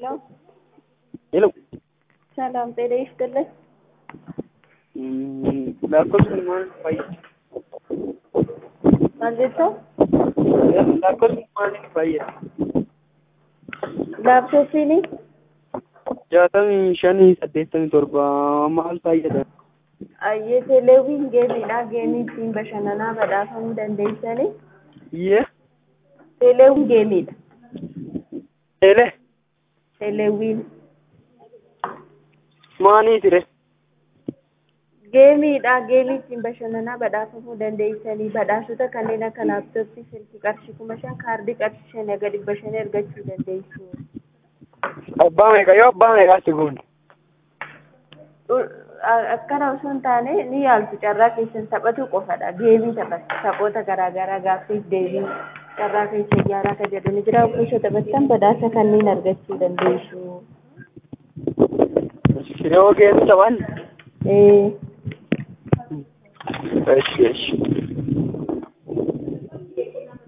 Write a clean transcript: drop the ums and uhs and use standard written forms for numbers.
Hello. Hello. Salam, ጤና ይስጥልኝ። lakkoofsi maal fayyada? Maal jettu? Lakkoofsi maaliif fayyada? Laaptooppiin 6587 maal fayyada? ayyee teeleewwiin geemiidha. Geemii ittiin bashannanaa badhaafamuu dandeessanii. Yee? Teeleewwiin geemiidha. Ele? Teeleewwiin Maanii ture? geemiidha. Geemii ittiin bashannanaa badhaafamuu dandeessanii. Badhaasota kanneen akka laaptooppii, silkii qarshii 5,000, kaardii qarshii 5 gadi 500 argachuu dandeessu. Abbaa meeqa yoo abbaa meeqaatti goone? Akkana osoo hin taane ni yaaltu carraa keessan taphatu qofadha. Geemii taphatu taphoota garaagaraa gaaffiif deebii carraa keessa ijaaraa kan jedhu ni jira. Osoo taphattan badhaasa kanneen argachuu dandeessu. Yeroo geessu taphan? Ee. Eesh.